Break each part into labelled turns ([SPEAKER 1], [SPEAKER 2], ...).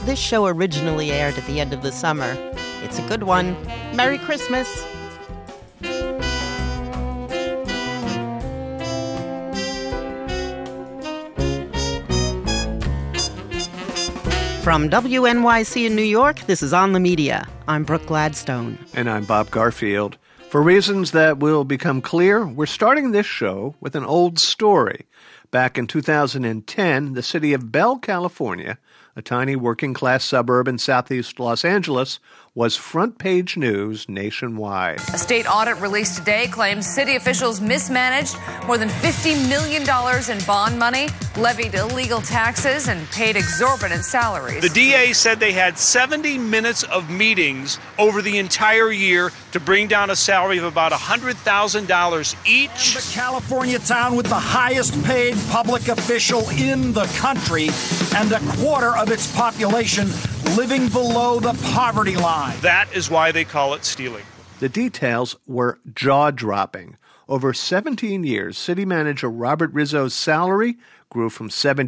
[SPEAKER 1] This show originally aired at the end of the summer. It's a good one. Merry Christmas! From WNYC in New York, this is On the Media. I'm Brooke Gladstone.
[SPEAKER 2] And I'm Bob Garfield. For reasons that will become clear, we're starting this show with an old story. Back in 2010, the city of Bell, California, a tiny working-class suburb in southeast Los Angeles, was front-page news nationwide.
[SPEAKER 3] A state audit released today claims city officials mismanaged more than $50 million in bond money, levied illegal taxes, and paid exorbitant salaries.
[SPEAKER 4] The DA said they had 70 minutes of meetings over the entire year to bring down a salary of about $100,000 each.
[SPEAKER 5] And the California town with the highest paid public official in the country and a quarter of its population living below the poverty line.
[SPEAKER 4] That is why they call it stealing.
[SPEAKER 2] The details were jaw-dropping. Over 17 years, city manager Robert Rizzo's salary grew from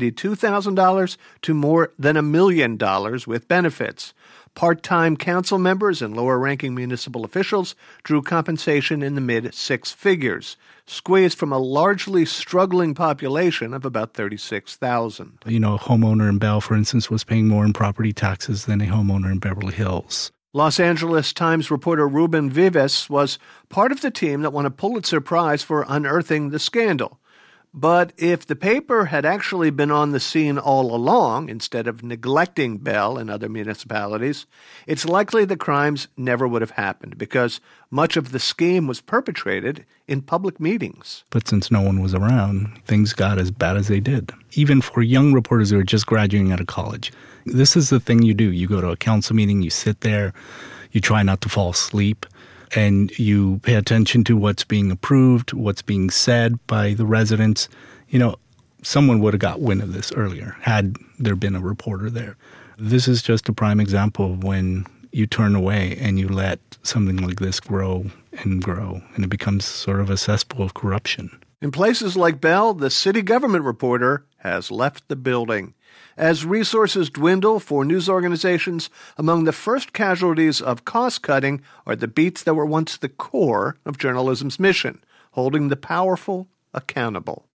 [SPEAKER 2] $72,000 to more than $1 million with benefits. Part-time council members and lower-ranking municipal officials drew compensation in the mid-six figures, squeezed from a largely struggling population of about 36,000.
[SPEAKER 6] A homeowner in Bell, for instance, was paying more in property taxes than a homeowner in Beverly Hills.
[SPEAKER 2] Los Angeles Times reporter Ruben Vives was part of the team that won a Pulitzer Prize for unearthing the scandal. But if the paper had actually been on the scene all along, instead of neglecting Bell and other municipalities, it's likely the crimes never would have happened because much of the scheme was perpetrated in public meetings.
[SPEAKER 6] But since no one was around, things got as bad as they did. Even for young reporters who are just graduating out of college, this is the thing you do. You go to a council meeting, you sit there, you try not to fall asleep, and you pay attention to what's being approved, what's being said by the residents. Someone would have got wind of this earlier had there been a reporter there. This is just a prime example of when you turn away and you let something like this grow, and it becomes sort of a cesspool of corruption.
[SPEAKER 2] In places like Bell, the city government reporter has left the building. As resources dwindle for news organizations, among the first casualties of cost-cutting are the beats that were once the core of journalism's mission, holding the powerful accountable.